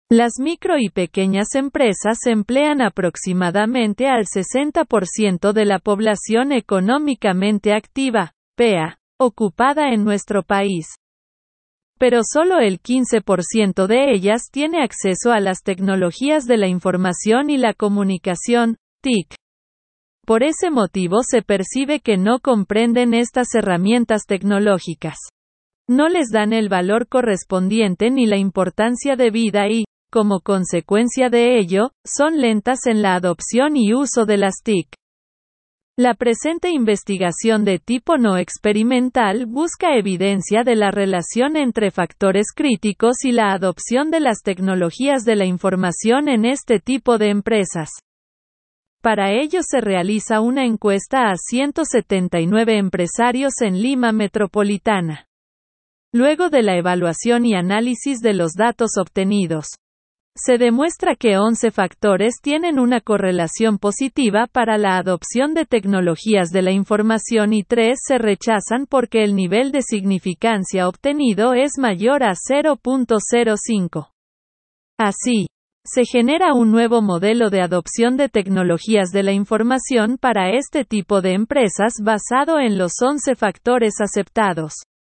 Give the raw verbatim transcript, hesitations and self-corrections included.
Las micro y pequeñas empresas emplean aproximadamente al sesenta por ciento de la población económicamente activa, P A, ocupada en nuestro país. Pero solo el quince por ciento de ellas tiene acceso a las tecnologías de la información y la comunicación, T I C. Por ese motivo se percibe que no comprenden estas herramientas tecnológicas. No les dan el valor correspondiente ni la importancia debida y, como consecuencia de ello, son lentas en la adopción y uso de las T I C. La presente investigación de tipo no experimental busca evidencia de la relación entre factores críticos y la adopción de las tecnologías de la información en este tipo de empresas. Para ello se realiza una encuesta a ciento setenta y nueve empresarios en Lima Metropolitana. Luego de la evaluación y análisis de los datos obtenidos, se demuestra que once factores tienen una correlación positiva para la adopción de tecnologías de la información y tres se rechazan porque el nivel de significancia obtenido es mayor a cero punto cero cinco. Así, se genera un nuevo modelo de adopción de tecnologías de la información para este tipo de empresas basado en los once factores aceptados.